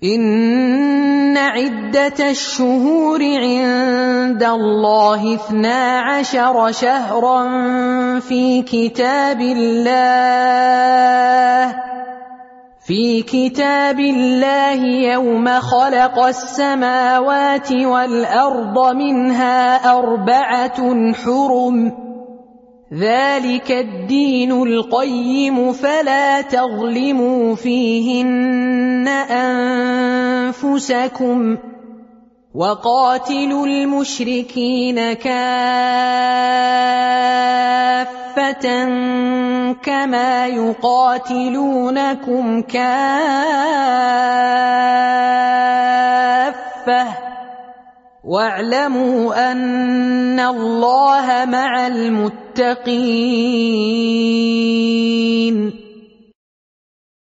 إن عدة الشهور عند الله 12 شهرا في كتاب الله يوم خلق السماوات والأرض منها 4 حرم ذلك الدين القيم فلا تظلموا فيهن أنفسكم وقاتلوا المشركين كافة كما يقاتلونكم كافة واعلموا أن الله مع المتقين